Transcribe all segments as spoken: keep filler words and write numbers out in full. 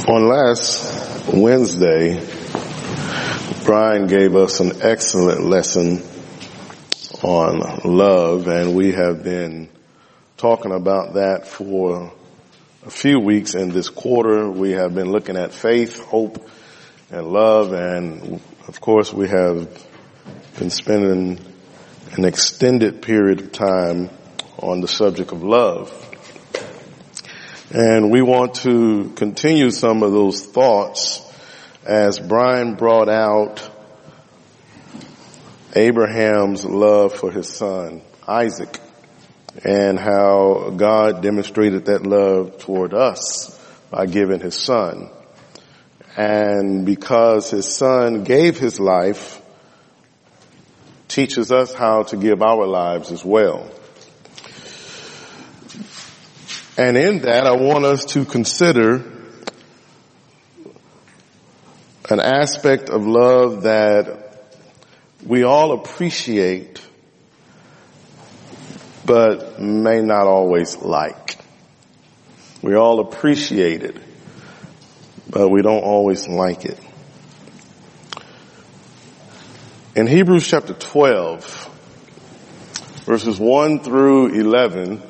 On last Wednesday, Brian gave us an excellent lesson on love, and we have been talking about that for a few weeks in this quarter. We have been looking at faith, hope, and love, and of course we have been spending an extended period of time on the subject of love. And we want to continue some of those thoughts as Brian brought out Abraham's love for his son, Isaac, and how God demonstrated that love toward us by giving his son. And because his son gave his life, teaches us how to give our lives as well. And in that, I want us to consider an aspect of love that we all appreciate, but may not always like. We all appreciate it, but we don't always like it. In Hebrews chapter twelve, verses one through eleven,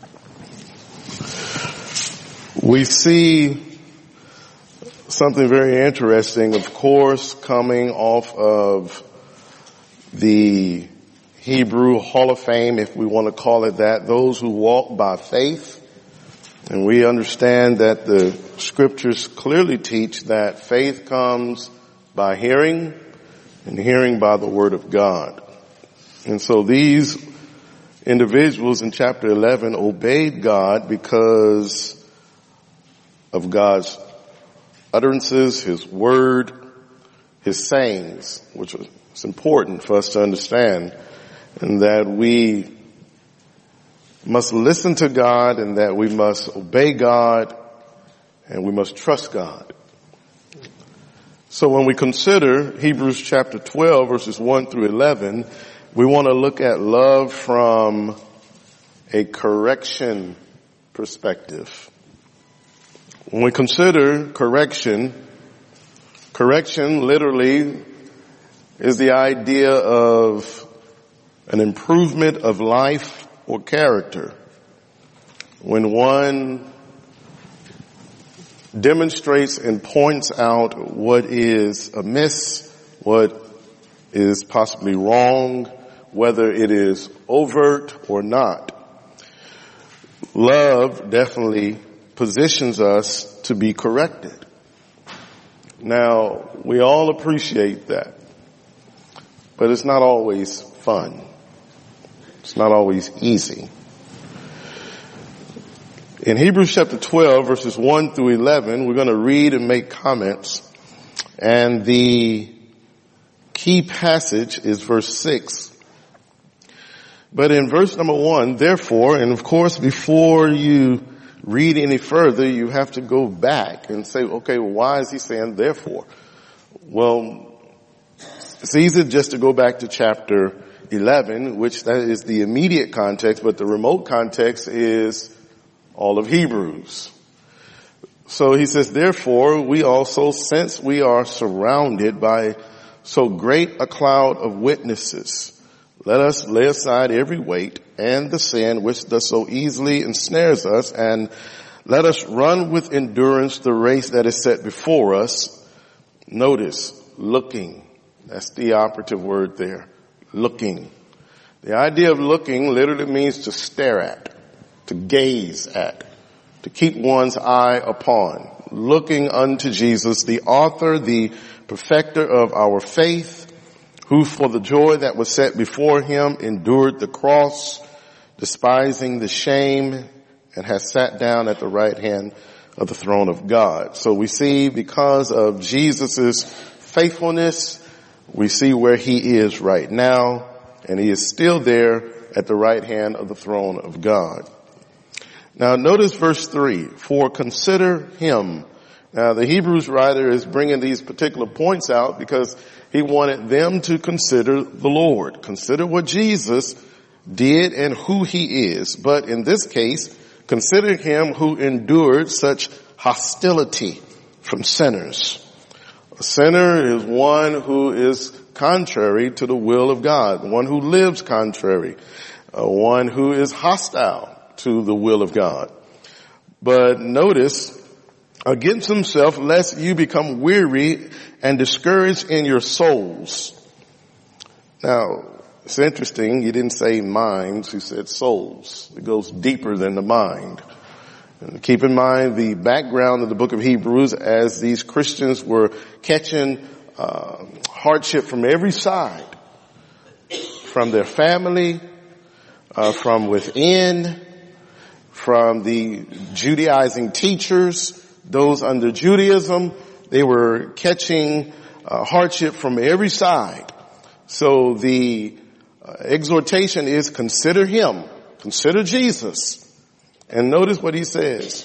we see something very interesting, of course, coming off of the Hebrew Hall of Fame, if we want to call it that, those who walk by faith. And we understand that the scriptures clearly teach that faith comes by hearing, and hearing by the word of God. And so these individuals in chapter eleven obeyed God because of God's utterances, his word, his sayings, which is important for us to understand, and that we must listen to God, and that we must obey God, and we must trust God. So when we consider Hebrews chapter twelve, verses one through eleven, we want to look at love from a correction perspective. When we consider correction, correction literally is the idea of an improvement of life or character. When one demonstrates and points out what is amiss, what is possibly wrong, whether it is overt or not. Love definitely positions us to be corrected. Now, we all appreciate that, but it's not always fun. It's not always easy. In Hebrews chapter twelve, verses one through eleven, we're going to read and make comments, and the key passage is verse six. But in verse number one, therefore, and of course before you read any further, you have to go back and say, okay, well, why is he saying therefore? Well, it's easy just to go back to chapter eleven, which that is the immediate context, but the remote context is all of Hebrews. So he says, therefore, we also, since we are surrounded by so great a cloud of witnesses, let us lay aside every weight and the sin which does so easily ensnares us, and let us run with endurance the race that is set before us. Notice, looking. That's the operative word there. Looking. The idea of looking literally means to stare at, to gaze at, to keep one's eye upon. Looking unto Jesus, the author, the perfecter of our faith, who for the joy that was set before him endured the cross, despising the shame, and has sat down at the right hand of the throne of God. So we see because of Jesus' faithfulness, we see where he is right now, and he is still there at the right hand of the throne of God. Now notice verse three, for consider him. Now the Hebrews writer is bringing these particular points out because he wanted them to consider the Lord. Consider what Jesus did and who he is. But in this case, consider him who endured such hostility from sinners. A sinner is one who is contrary to the will of God, one who lives contrary, uh, one who is hostile to the will of God. But notice, against himself, lest you become weary and discouraged in your souls. Now, it's interesting, he didn't say minds, he said souls. It goes deeper than the mind. And keep in mind the background of the book of Hebrews, as these Christians were catching uh, hardship from every side, from their family, uh, from within, from the Judaizing teachers, those under Judaism. They were catching uh, hardship from every side. So the uh, exhortation is consider him, consider Jesus. And notice what he says.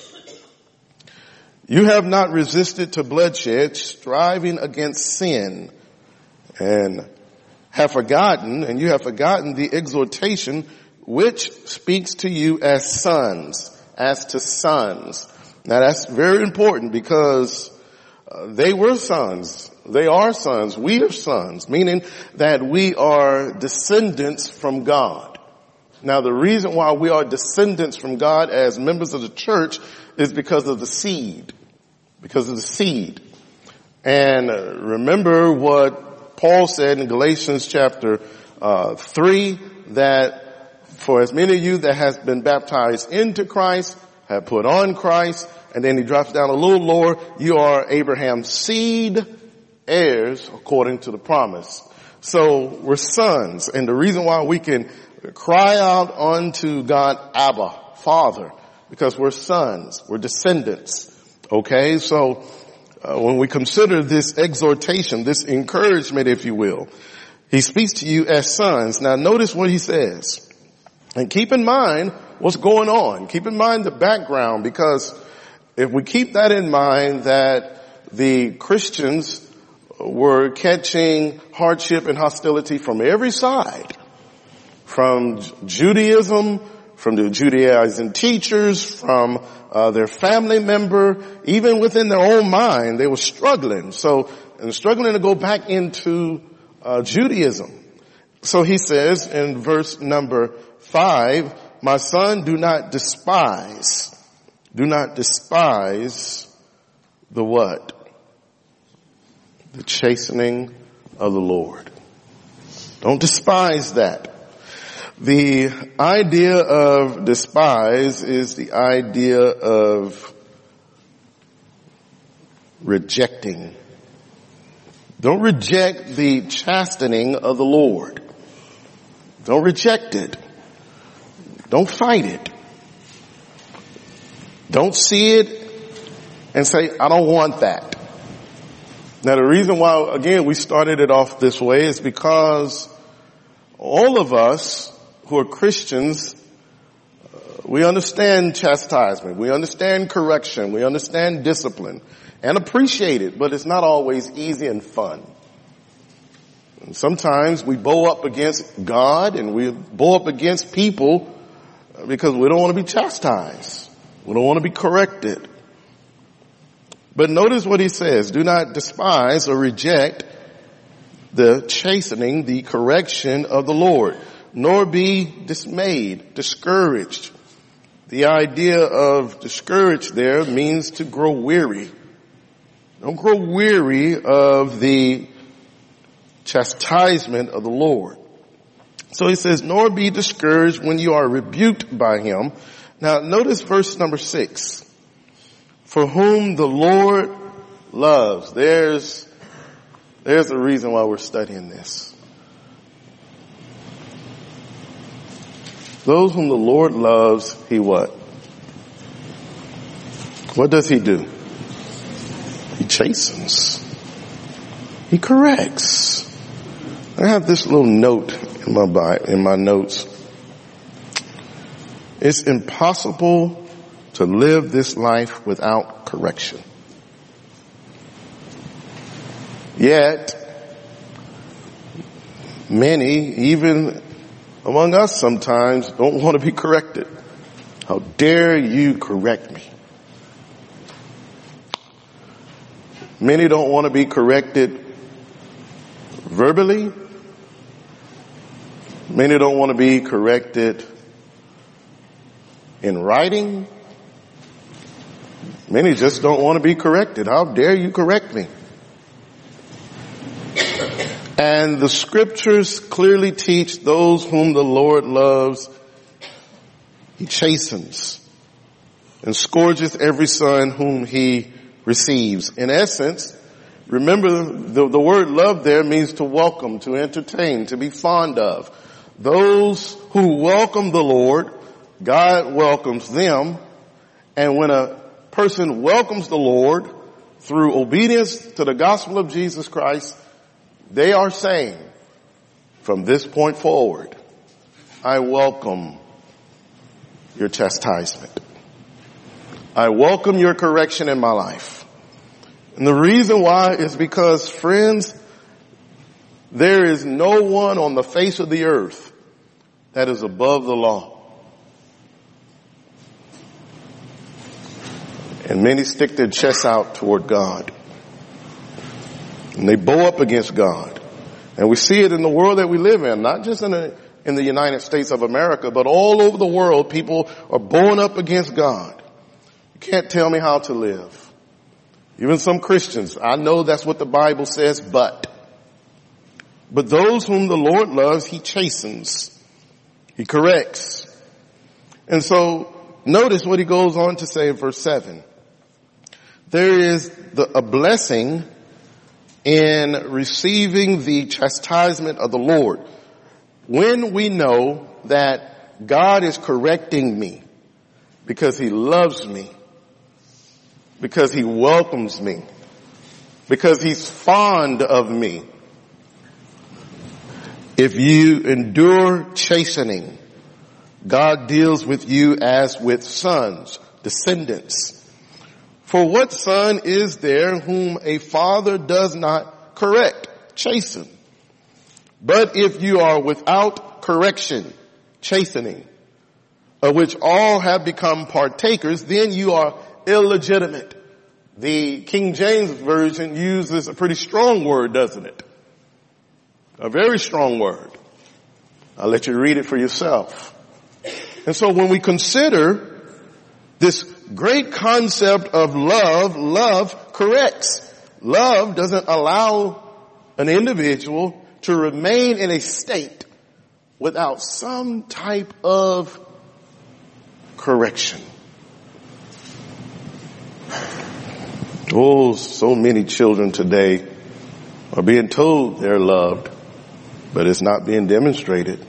You have not resisted to bloodshed, striving against sin, and have forgotten, and you have forgotten the exhortation which speaks to you as sons, as to sons. Now that's very important, because uh, they were sons. They are sons. We are sons, meaning that we are descendants from God. Now the reason why we are descendants from God as members of the church is because of the seed. Because of the seed. And uh, remember what Paul said in Galatians chapter uh, three, that for as many of you that has been baptized into Christ, have put on Christ, and then he drops down a little lower, you are Abraham's seed, heirs according to the promise. So we're sons, and the reason why we can cry out unto God, Abba, Father, because we're sons, we're descendants. Okay, so uh, when we consider this exhortation, this encouragement, if you will, he speaks to you as sons. Now notice what he says. And keep in mind what's going on. Keep in mind the background, because if we keep that in mind, that the Christians were catching hardship and hostility from every side, from Judaism, from the Judaizing teachers, from uh, their family member, even within their own mind, they were struggling. So, and struggling to go back into uh, Judaism. So he says in verse number five, my son, do not despise, do not despise the what? The chastening of the Lord. Don't despise that. The idea of despise is the idea of rejecting. Don't reject the chastening of the Lord. Don't reject it. Don't fight it. Don't see it and say, I don't want that. Now the reason why, again, we started it off this way is because all of us who are Christians, uh, we understand chastisement, we understand correction, we understand discipline, and appreciate it, but it's not always easy and fun. And sometimes we bow up against God and we bow up against people because we don't want to be chastised. We don't want to be corrected. But notice what he says. Do not despise or reject the chastening, the correction of the Lord, nor be dismayed, discouraged. The idea of discouraged there means to grow weary. Don't grow weary of the chastisement of the Lord. So he says, nor be discouraged when you are rebuked by him. Now notice verse number six. For whom the Lord loves. There's, there's the reason why we're studying this. Those whom the Lord loves, he what? What does he do? He chastens. He corrects. I have this little note in my Bible, in my notes. It's impossible to live this life without correction. Yet, many, even among us sometimes, don't want to be corrected. How dare you correct me? Many don't want to be corrected verbally. Many don't want to be corrected in writing. Many just don't want to be corrected. How dare you correct me? And the scriptures clearly teach those whom the Lord loves, he chastens and scourges every son whom he receives. In essence, remember the, the word love there means to welcome, to entertain, to be fond of. Those who welcome the Lord, God welcomes them. And when a person welcomes the Lord through obedience to the gospel of Jesus Christ, they are saying, from this point forward, I welcome your chastisement. I welcome your correction in my life. And the reason why is because, friends, there is no one on the face of the earth that is above the law. And many stick their chests out toward God. And they bow up against God. And we see it in the world that we live in, not just in the, in the United States of America, but all over the world, people are bowing up against God. You can't tell me how to live. Even some Christians, I know that's what the Bible says, but. But those whom the Lord loves, he chastens. He corrects. And so, notice what he goes on to say in verse seven. There is the, a blessing in receiving the chastisement of the Lord. When we know that God is correcting me because he loves me, because he welcomes me, because he's fond of me. If you endure chastening, God deals with you as with sons, descendants. For what son is there whom a father does not correct, chasten? But if you are without correction, chastening, of which all have become partakers, then you are illegitimate. The King James Version uses a pretty strong word, doesn't it? A very strong word. I'll let you read it for yourself. And so when we consider this great concept of love, love corrects. Love doesn't allow an individual to remain in a state without some type of correction. Oh, so many children today are being told they're loved, but it's not being demonstrated.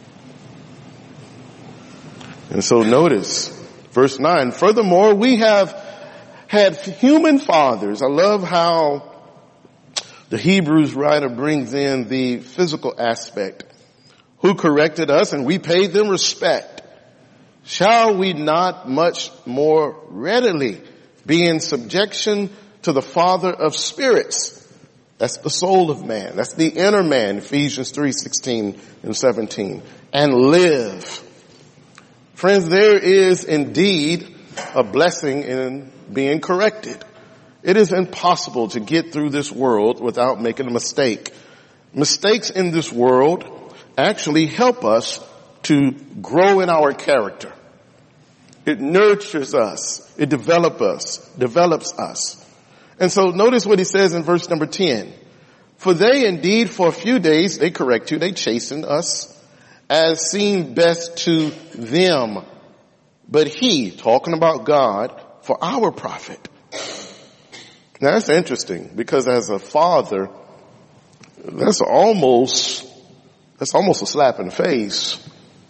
And so notice verse nine, furthermore, we have had human fathers. I love how the Hebrews writer brings in the physical aspect, who corrected us and we paid them respect. Shall we not much more readily be in subjection to the Father of spirits? That's the soul of man. That's the inner man, Ephesians three sixteen and seventeen. And live. Friends, there is indeed a blessing in being corrected. It is impossible to get through this world without making a mistake. Mistakes in this world actually help us to grow in our character. It nurtures us. It develops us, develops us. And so notice what he says in verse number ten. For they indeed for a few days, they correct you, they chasten us as seemed best to them. But he, talking about God, for our profit. Now that's interesting because as a father, that's almost, that's almost a slap in the face.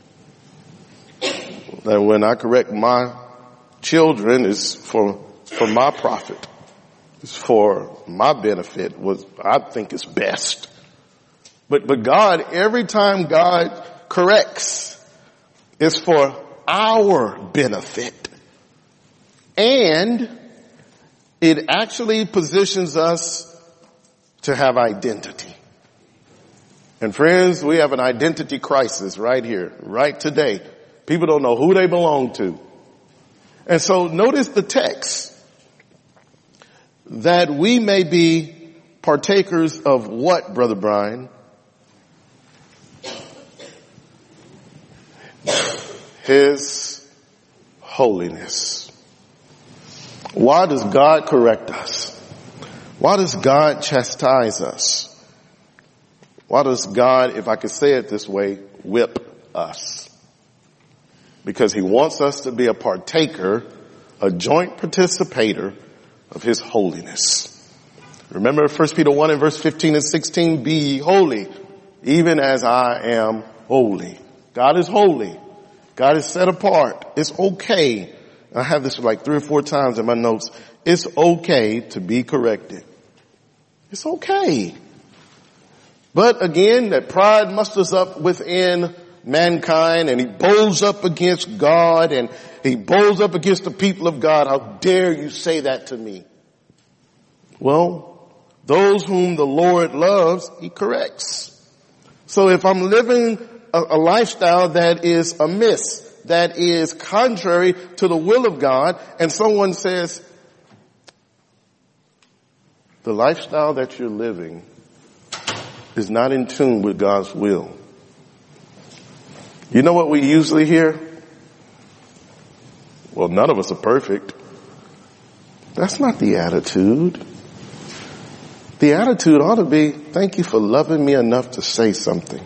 That when I correct my children, it's for, for my profit. It's for my benefit, what I think is best. But, but God, every time God corrects, it's for our benefit. And it actually positions us to have identity. And friends, we have an identity crisis right here, right today. People don't know who they belong to. And so notice the text. that we may be partakers of what, Brother Brian? His holiness. Why does God correct us? Why does God chastise us? Why does God, if I could say it this way, whip us? Because he wants us to be a partaker, a joint participator of his holiness. Remember First Peter one and verse fifteen and sixteen, be ye holy, even as I am holy. God is holy. God is set apart. It's okay. I have this like three or four times in my notes. It's okay to be corrected. It's okay. But again, that pride musters up within mankind, and he bowls up against God, and he bowls up against the people of God. How dare you say that to me? Well, those whom the Lord loves, he corrects. So if I'm living a, a lifestyle that is amiss, that is contrary to the will of God, and someone says, the lifestyle that you're living is not in tune with God's will. You know what we usually hear? Well, none of us are perfect. That's not the attitude. The attitude ought to be, thank you for loving me enough to say something.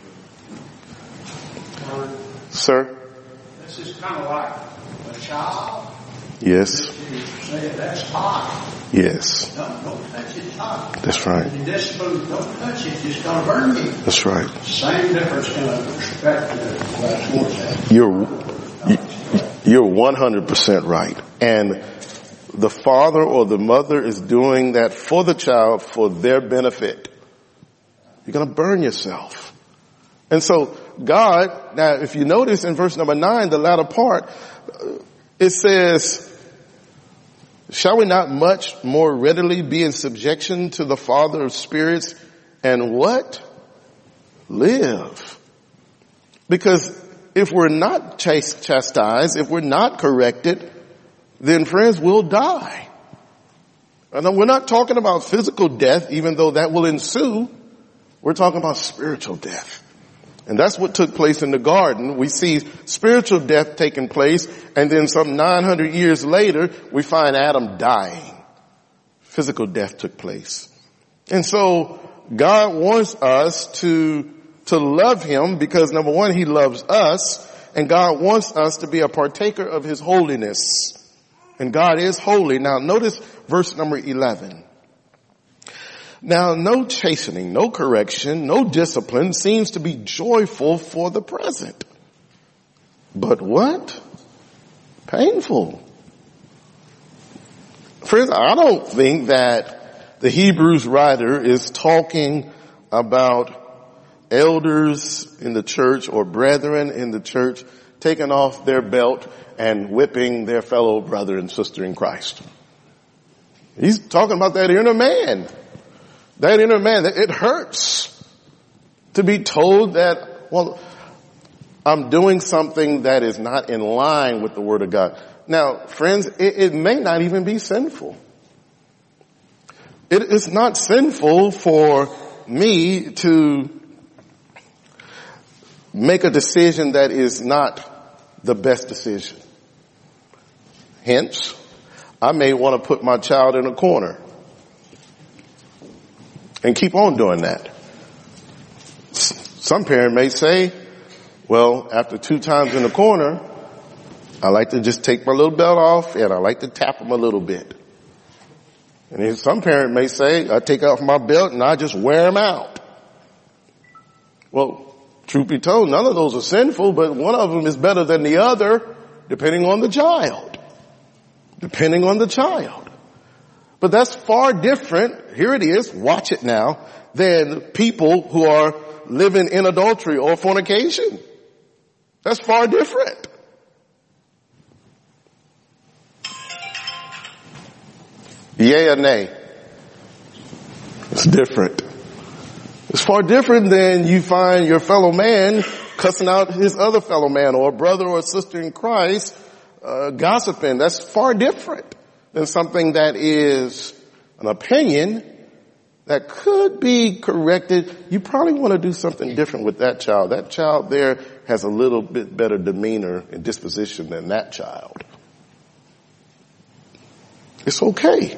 Lord, Sir? this is kind of like a child. Yes. You say that's hot. Yes. Don't, don't touch it, it's hot. That's right. And this food, don't touch it, it's going to burn you. That's right. Same difference kind of perspective as towards that. You're, you're one hundred percent right. And the father or the mother is doing that for the child for their benefit. You're going to burn yourself. And so God, now if you notice in verse number nine, the latter part, it says, shall we not much more readily be in subjection to the Father of spirits and what? Live. Because if we're not chastised, if we're not corrected, then friends, we'll die. And we're not talking about physical death, even though that will ensue. We're talking about spiritual death. And that's what took place in the garden. We see spiritual death taking place, and then some nine hundred years later, we find Adam dying. Physical death took place. And so God wants us to, to love him because number one, he loves us, and God wants us to be a partaker of his holiness. And God is holy. Now notice verse number eleven. Now no chastening, no correction, no discipline seems to be joyful for the present. But what? Painful. Friends, I don't think that the Hebrews writer is talking about elders in the church or brethren in the church taking off their belt and whipping their fellow brother and sister in Christ. He's talking about that inner man. That inner man, it hurts to be told that, well, I'm doing something that is not in line with the Word of God. Now, friends, it, it may not even be sinful. It is not sinful for me to make a decision that is not the best decision. Hence, I may want to put my child in a corner and keep on doing that. Some parent may say, well, after two times in the corner, I like to just take my little belt off and I like to tap them a little bit. And then some parent may say, I take off my belt and I just wear them out. Well, truth be told, none of those are sinful, but one of them is better than the other, depending on the child. Depending on the child. But that's far different, here it is, watch it now, than people who are living in adultery or fornication. That's far different. Yea or nay? It's different. It's far different than you find your fellow man cussing out his other fellow man or a brother or a sister in Christ uh, gossiping. That's far different than something that is an opinion that could be corrected, you probably want to do something different with that child. That child there has a little bit better demeanor and disposition than that child. It's okay.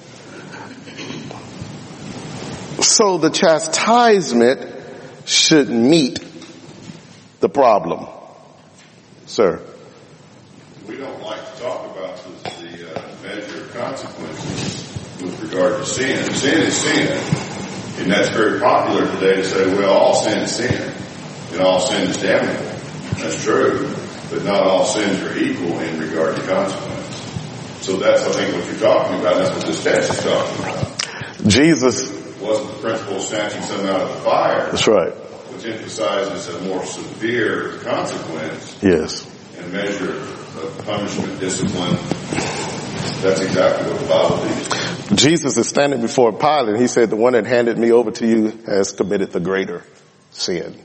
So the chastisement should meet the problem. Sir. We don't like to talk about the, the uh, measure of consequences with regard to sin. Sin is sin. And that's very popular today to say, well, all sin is sin. And all sin is damnable. That's true. But not all sins are equal in regard to consequence. So that's, I think, what you're talking about. That's what this text is talking about. Jesus. It wasn't the principle of snatching some out of the fire. That's right. Which emphasizes a more severe consequence. Yes. And measure of punishment, discipline. That's exactly what the Bible teaches. Jesus is standing before Pilate, and he said, the one that handed me over to you has committed the greater sin.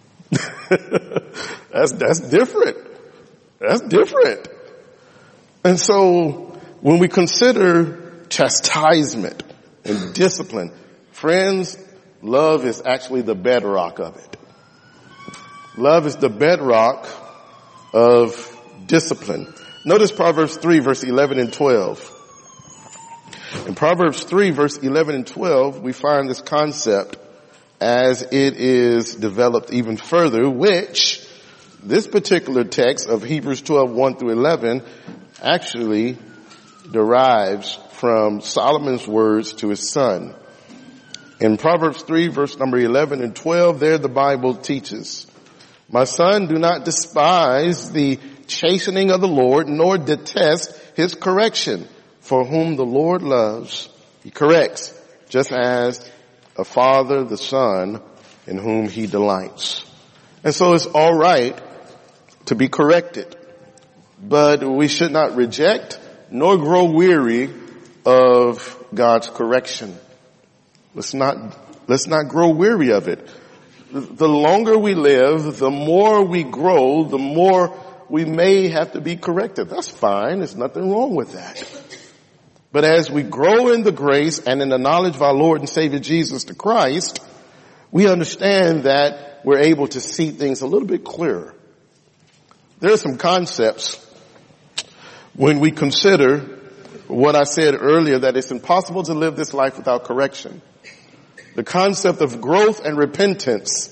that's, that's different. That's different. And so when we consider chastisement and discipline, friends, love is actually the bedrock of it. Love is the bedrock of discipline. Notice Proverbs three, verse eleven and twelve. In Proverbs three, verse eleven and twelve, we find this concept as it is developed even further, which this particular text of Hebrews twelve, one through eleven actually derives from Solomon's words to his son. In Proverbs three, verse number eleven and twelve, there the Bible teaches, my son, do not despise the chastening of the Lord, nor detest his correction. For whom the Lord loves, he corrects, just as a father the son in whom he delights. And so it's all right to be corrected, but we should not reject nor grow weary of God's correction. Let's not, let's not grow weary of it. The longer we live, the more we grow, the more we may have to be corrected. That's fine. There's nothing wrong with that. But as we grow in the grace and in the knowledge of our Lord and Savior Jesus the Christ, we understand that we're able to see things a little bit clearer. There are some concepts when we consider what I said earlier, that it's impossible to live this life without correction. The concept of growth and repentance.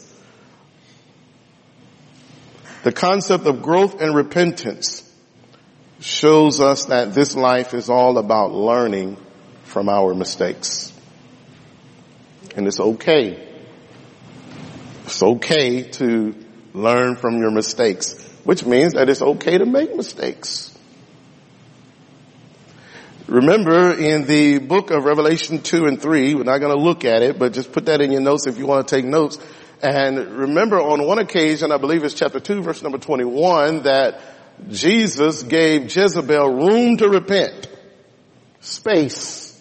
The concept of growth and repentance shows us that this life is all about learning from our mistakes. And it's okay. It's okay to learn from your mistakes, which means that it's okay to make mistakes. Remember in the book of Revelation two and three, we're not going to look at it, but just put that in your notes if you want to take notes. And remember on one occasion, I believe it's chapter two, verse number twenty-one, that Jesus gave Jezebel room to repent. Space.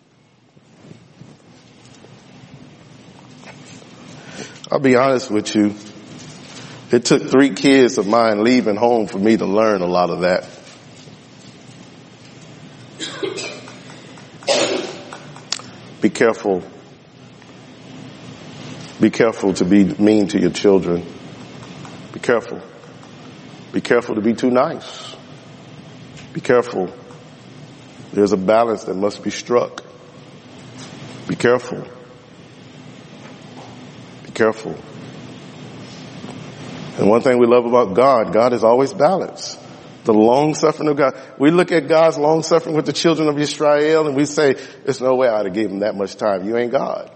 I'll be honest with you. It took three kids of mine leaving home for me to learn a lot of that. Be careful. Be careful to be mean to your children. Be careful. Be careful to be too nice. Be careful. There's a balance that must be struck. Be careful. Be careful. And one thing we love about God, God is always balanced. The long suffering of God. We look at God's long suffering with the children of Israel and we say, there's no way I'd have given him that much time. You ain't God.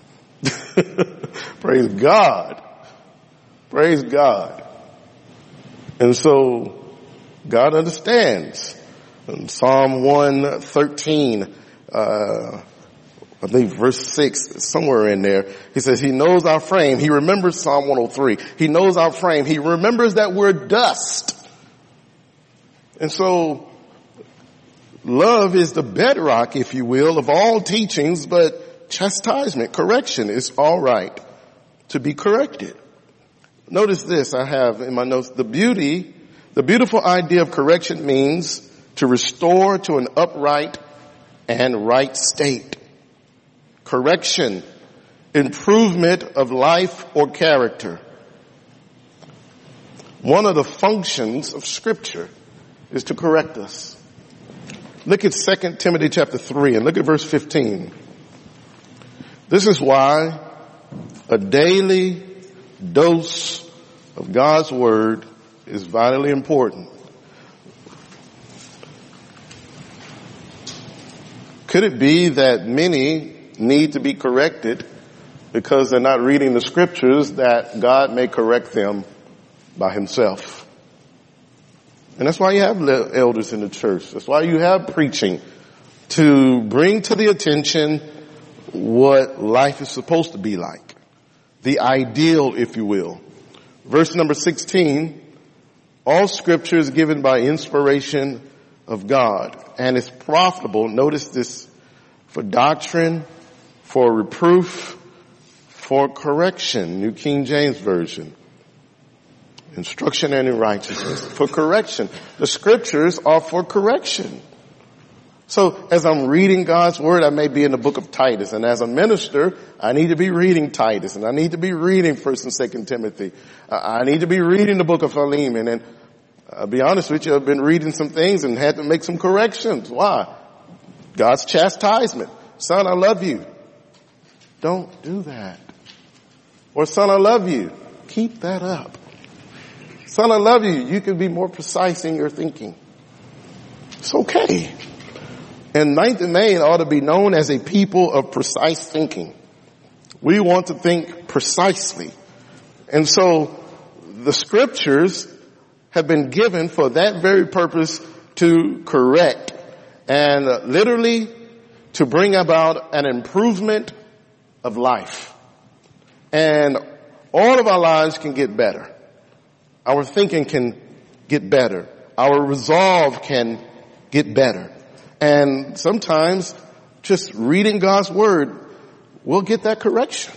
Praise God. Praise God. And so God understands. In Psalm one thirteen, uh, I think verse six, somewhere in there, he says, he knows our frame. He remembers Psalm one oh three. He knows our frame. He remembers that we're dust. And so love is the bedrock, if you will, of all teachings, but chastisement, correction is all right to be corrected. Notice this I have in my notes. The beauty, the beautiful idea of correction means to restore to an upright and right state. correction, improvement of life or character. One of the functions of Scripture is to correct us. Look at Second Timothy chapter three and look at verse fifteen. This is why a daily dose of God's Word is vitally important. Could it be that many need to be corrected because they're not reading the Scriptures, that God may correct them by Himself? And that's why you have elders in the church. That's why you have preaching, to bring to the attention what life is supposed to be like. The ideal, if you will. Verse number sixteen, all Scripture is given by inspiration of God and is profitable, notice this, for doctrine, for reproof, for correction, New King James Version. Instruction and in righteousness, for correction. The Scriptures are for correction. So as I'm reading God's Word, I may be in the book of Titus, and as a minister, I need to be reading Titus, and I need to be reading First and Second Timothy. I need to be reading the book of Philemon, and I'll be honest with you, I've been reading some things and had to make some corrections. Why? God's chastisement. Son, I love you. Don't do that. Or son, I love you. Keep that up. Son, I love you. You can be more precise in your thinking. It's okay. And Ninth and Main ought to be known as a people of precise thinking. We want to think precisely. And so the Scriptures have been given for that very purpose, to correct and literally to bring about an improvement of life. And all of our lives can get better. Our thinking can get better. Our resolve can get better. And sometimes just reading God's Word will get that correction.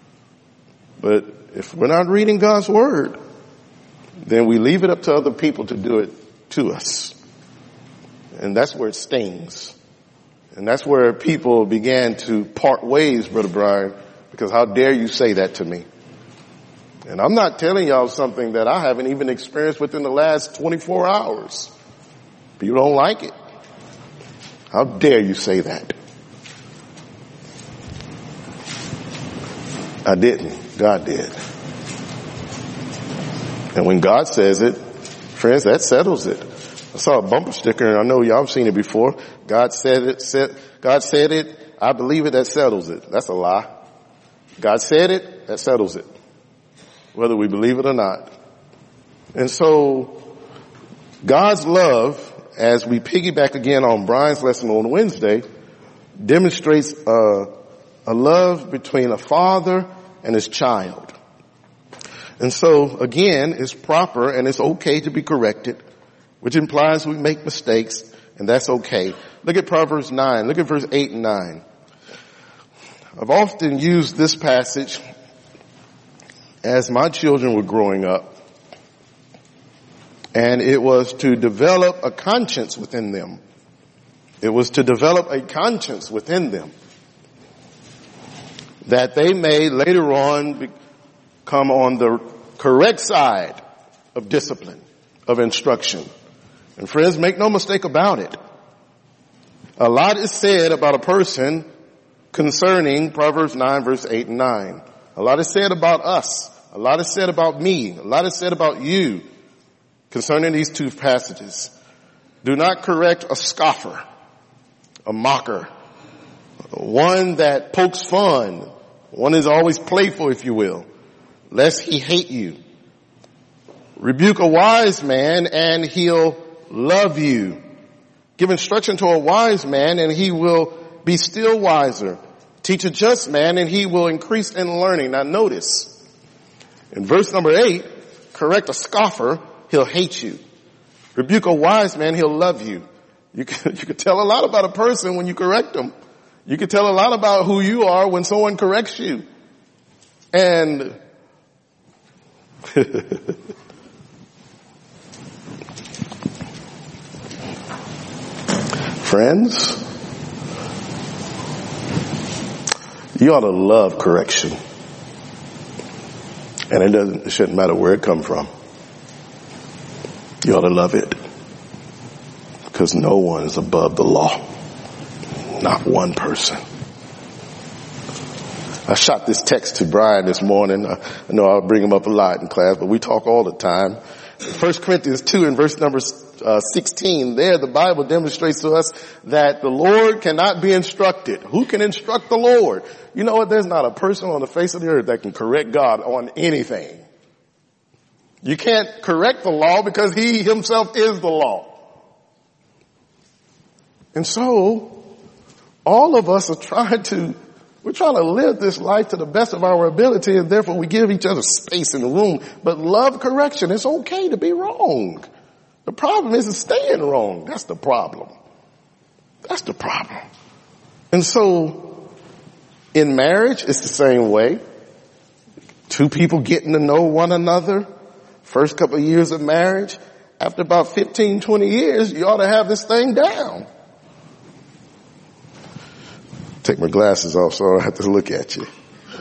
But if we're not reading God's Word, then we leave it up to other people to do it to us. And that's where it stings. And that's where people began to part ways, Brother Brian, because how dare you say that to me? And I'm not telling y'all something that I haven't even experienced within the last twenty-four hours. But you don't like it. How dare you say that? I didn't. God did. And when God says it, friends, that settles it. I saw a bumper sticker, and I know y'all have seen it before. God said it, said, God said it, I believe it, that settles it. That's a lie. God said it, that settles it. Whether we believe it or not. And so, God's love, as we piggyback again on Brian's lesson on Wednesday, demonstrates a, a love between a father and his child. And so, again, it's proper and it's okay to be corrected, which implies we make mistakes, and that's okay. Look at Proverbs nine. Look at verse eight and nine. I've often used this passage as my children were growing up, and it was to develop a conscience within them. It was to develop a conscience within them that they may later on come on the correct side of discipline, of instruction. And friends, make no mistake about it. A lot is said about a person concerning Proverbs nine verse eight and nine. A lot is said about us. A lot is said about me. A lot is said about you concerning these two passages. Do not correct a scoffer, a mocker, one that pokes fun, one is always playful, if you will, lest he hate you. Rebuke a wise man and he'll love you. Give instruction to a wise man and he will be still wiser. Teach a just man and he will increase in learning. Now notice, in verse number eight, correct a scoffer, he'll hate you. Rebuke a wise man, he'll love you. You can, you can tell a lot about a person when you correct them. You can tell a lot about who you are when someone corrects you. And friends, You ought to love correction. And it doesn't, it shouldn't matter where it comes from. You ought to love it. Because no one is above the law. Not one person. I shot this text to Brian this morning. I know I'll bring him up a lot in class, but we talk all the time. First Corinthians two and verse number uh, sixteen, there the Bible demonstrates to us that the Lord cannot be instructed. Who can instruct the Lord? You know what? There's not a person on the face of the earth that can correct God on anything. You can't correct the law because he himself is the law. And so, all of us are trying to, we're trying to live this life to the best of our ability, and therefore we give each other space and room. But love correction. It's okay to be wrong. The problem is staying wrong. That's the problem. That's the problem. And so, in marriage, it's the same way. Two people getting to know one another. First couple of years of marriage. After about fifteen, twenty years, you ought to have this thing down. Take my glasses off so I don't have to look at you.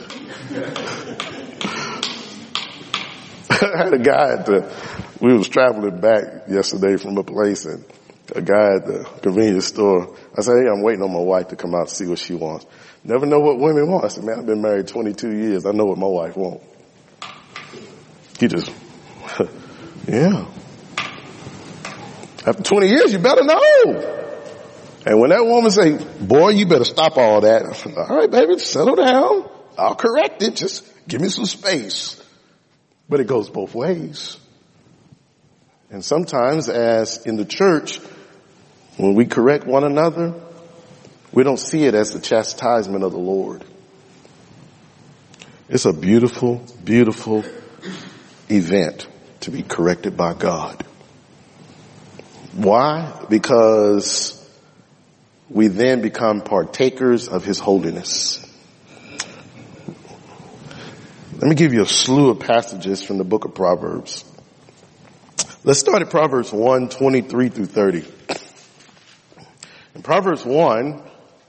I had a guy at the, we was traveling back yesterday from a place, and a guy at the convenience store, I said, hey, I'm waiting on my wife to come out to see what she wants. Never know what women want. I said, man, I've been married twenty-two years. I know what my wife wants. He just, yeah. After twenty years, you better know. And when that woman say, boy, you better stop all that. I said, all right, baby, settle down. I'll correct it. Just give me some space. But it goes both ways. And sometimes, as in the church, when we correct one another, we don't see it as the chastisement of the Lord. It's a beautiful, beautiful event to be corrected by God. Why? Because we then become partakers of his holiness. Let me give you a slew of passages from the book of Proverbs. Let's start at Proverbs one, twenty-three through thirty. In Proverbs one,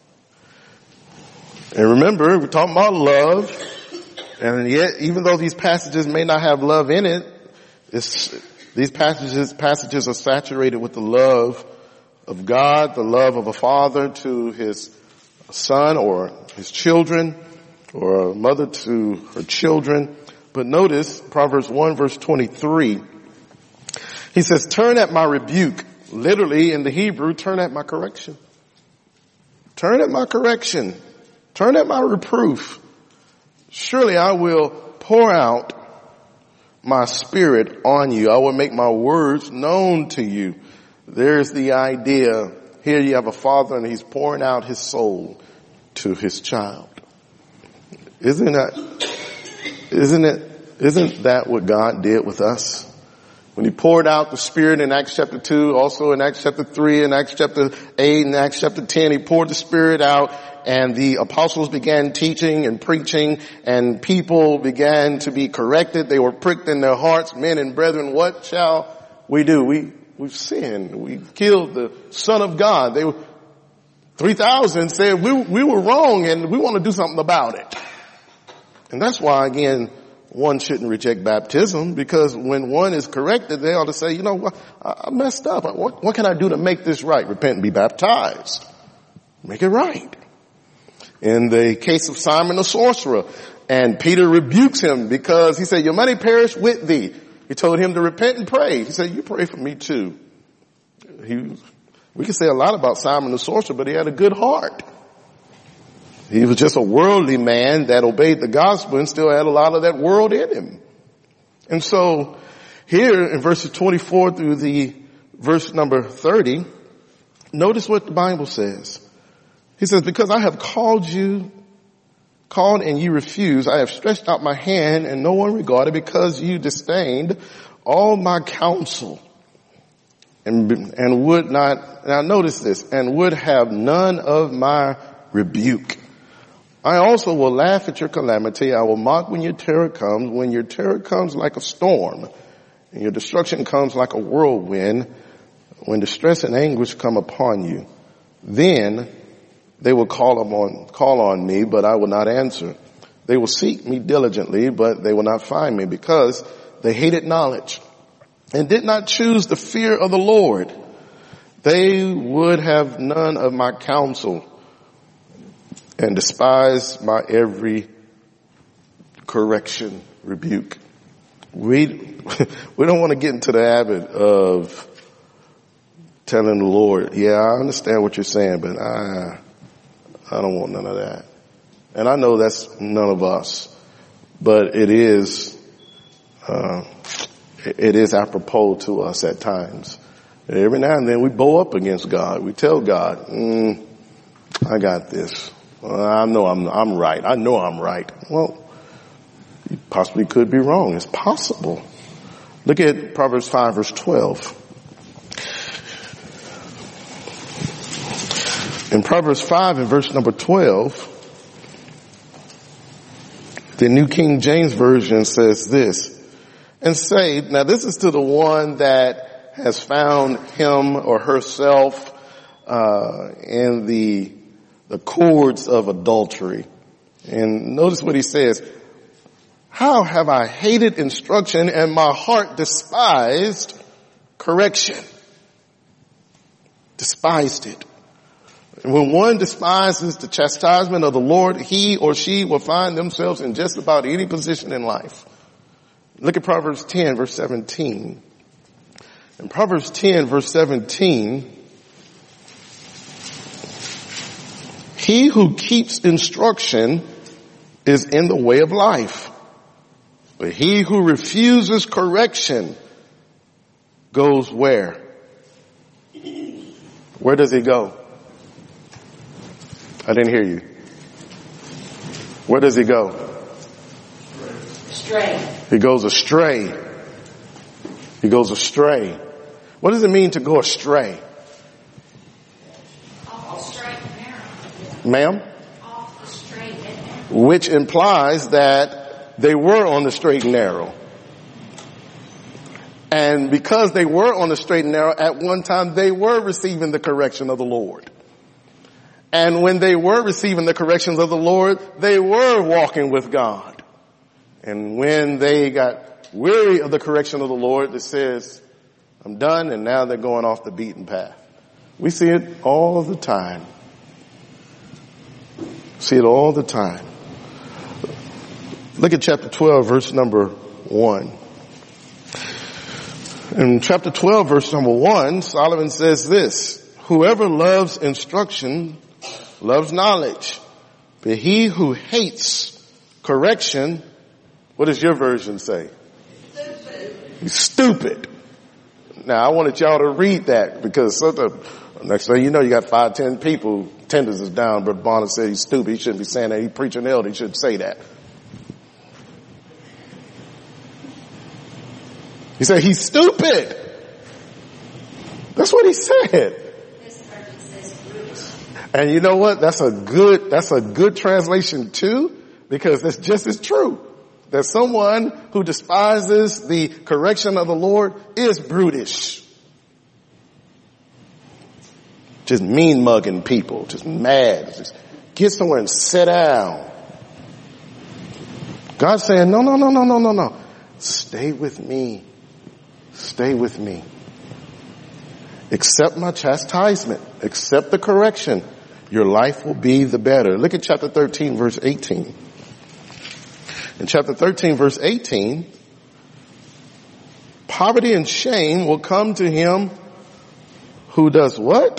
and remember, we're talking about love, and yet, even though these passages may not have love in it, it's, these passages, passages are saturated with the love of God, the love of a father to his son or his children, or a mother to her children. But notice Proverbs one verse twenty-three. He says, turn at my rebuke. Literally in the Hebrew, turn at my correction. Turn at my correction. Turn at my reproof. Surely I will pour out my spirit on you. I will make my words known to you. There's the idea. Here you have a father and he's pouring out his soul to his child. Isn't that, isn't it, isn't that what God did with us? When he poured out the Spirit in Acts chapter two, also in Acts chapter three, in Acts chapter eight, and Acts chapter ten, he poured the Spirit out, and the apostles began teaching and preaching, and people began to be corrected. They were pricked in their hearts. Men and brethren, what shall we do? We, we've sinned. We've killed the Son of God. They were, three thousand said we, we were wrong and we want to do something about it. And that's why, again, one shouldn't reject baptism, because when one is corrected, they ought to say, you know what, I messed up. What, what can I do to make this right? Repent and be baptized. Make it right. In the case of Simon the sorcerer, and Peter rebukes him because he said, your money perished with thee. He told him to repent and pray. He said, you pray for me too. He, we can say a lot about Simon the sorcerer, but he had a good heart. He was just a worldly man that obeyed the gospel and still had a lot of that world in him. And so here in verses twenty-four through the verse number thirty, notice what the Bible says. He says, because I have called you, called and you refused. I have stretched out my hand and no one regarded, because you disdained all my counsel and, and would not, now notice this, and would have none of my rebuke. I also will laugh at your calamity. I will mock when your terror comes. When your terror comes like a storm and your destruction comes like a whirlwind, when distress and anguish come upon you, then They will call on, call on me, but I will not answer. They will seek me diligently, but they will not find me, because they hated knowledge and did not choose the fear of the Lord. They would have none of my counsel and despised my every correction, rebuke. We, we don't want to get into the habit of telling the Lord, yeah, I understand what you're saying, but I, I don't want none of that. And I know that's none of us, but it is, uh, it is apropos to us at times. Every now and then we bow up against God. We tell God, mm, I got this. Well, I know I'm, I'm right. I know I'm right. Well, you possibly could be wrong. It's possible. Look at Proverbs five verse twelve. In Proverbs five and verse number twelve, the New King James Version says this, and say, now this is to the one that has found him or herself uh in the the cords of adultery. And notice what he says. How have I hated instruction and my heart despised correction? Despised it. And when one despises the chastisement of the Lord, he or she will find themselves in just about any position in life. Look at Proverbs ten verse seventeen. In Proverbs ten verse seventeen, he who keeps instruction is in the way of life, but he who refuses correction goes where? Where does he go? I didn't hear you. Where does he go? Astray. He goes astray. He goes astray. What does it mean to go astray? Off the straight and narrow. Ma'am? Off the straight and narrow. Which implies that they were on the straight and narrow. And because they were on the straight and narrow, at one time they were receiving the correction of the Lord. And when they were receiving the corrections of the Lord, they were walking with God. And when they got weary of the correction of the Lord, it says, I'm done, and now they're going off the beaten path. We see it all the time. See it all the time. Look at chapter twelve, verse number one. In chapter twelve, verse number one, Solomon says this, whoever loves instruction loves knowledge, but he who hates correction, what does your version say? Stupid. He's stupid. Now I wanted y'all to read that because sometimes, next thing you know, you got five, ten people, attendance is down, but Bonner said he's stupid. He shouldn't be saying that. He's preaching elder. He shouldn't say that. He said he's stupid. That's what he said. This version says brutish. And you know what? That's a good, that's a good translation too, because that's just as true. That someone who despises the correction of the Lord is brutish. Just mean mugging people, just mad, just get somewhere and sit down. God's saying, no, no, no, no, no, no, no. Stay with me. Stay with me. Accept my chastisement. Accept the correction. Your life will be the better. Look at chapter thirteen, verse eighteen. In chapter thirteen, verse eighteen, poverty and shame will come to him who does what?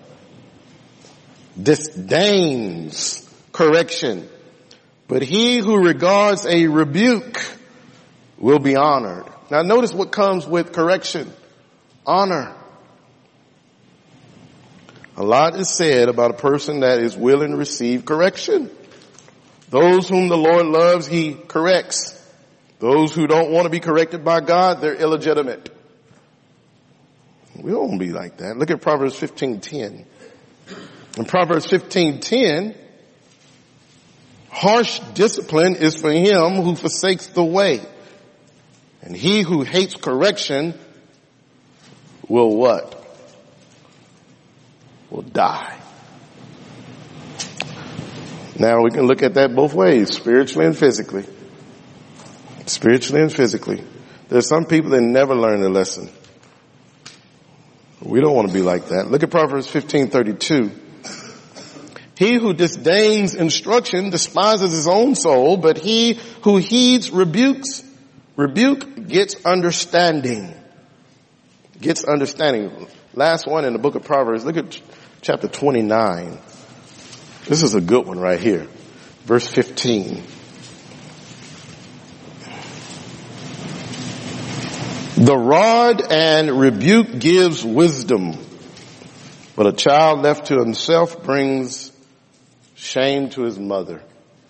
Disdains correction. But he who regards a rebuke will be honored. Now notice what comes with correction. Honor. A lot is said about a person that is willing to receive correction. Those whom the Lord loves, he corrects. Those who don't want to be corrected by God, they're illegitimate. We don't want to be like that. Look at Proverbs fifteen ten. In Proverbs fifteen ten, harsh discipline is for him who forsakes the way. And he who hates correction will what? Will die. Now we can look at that both ways, spiritually and physically. Spiritually and physically. There's some people that never learn the lesson. We don't want to be like that. Look at Proverbs fifteen thirty-two. He who disdains instruction despises his own soul, but he who heeds rebukes, rebuke gets understanding. Gets understanding. Last one in the book of Proverbs. Look at chapter twenty-nine. This is a good one right here. Verse fifteen. The rod and rebuke gives wisdom, but a child left to himself brings shame to his mother.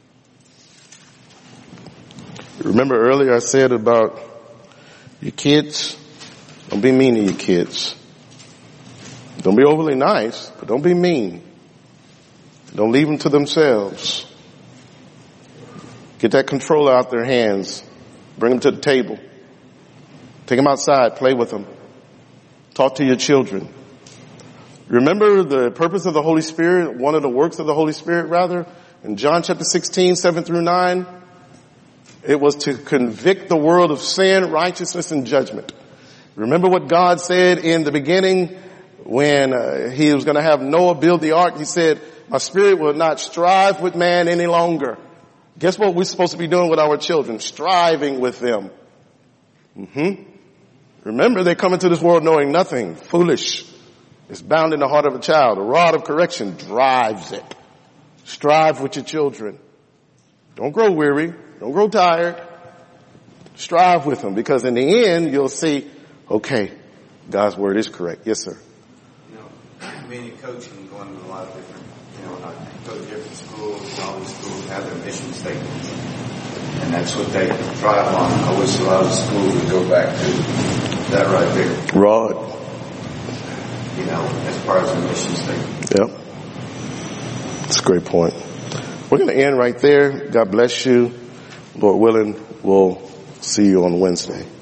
Remember earlier I said about your kids? Don't be mean to your kids. Don't be overly nice, but don't be mean. Don't leave them to themselves. Get that controller out their hands. Bring them to the table. Take them outside. Play with them. Talk to your children. Remember the purpose of the Holy Spirit, one of the works of the Holy Spirit rather, in John chapter sixteen, seven through nine. It was to convict the world of sin, righteousness, and judgment. Remember what God said in the beginning when uh, he was going to have Noah build the ark? He said, my spirit will not strive with man any longer. Guess what we're supposed to be doing with our children? Striving with them. Mm-hmm. Remember, they come into this world knowing nothing. Foolish. It's bound in the heart of a child. A rod of correction drives it. Strive with your children. Don't grow weary. Don't grow tired. Strive with them, because in the end, you'll see, okay, God's word is correct. Yes, sir. You know, being in coaching, going to a lot of different, you know, I go to different schools, all these schools have their mission statements. And that's what they drive on. I wish a lot of schools would go back to that right there. Rod. You know, as far as the mission statement. Yep. That's a great point. We're going to end right there. God bless you. Lord willing, we'll see you on Wednesday.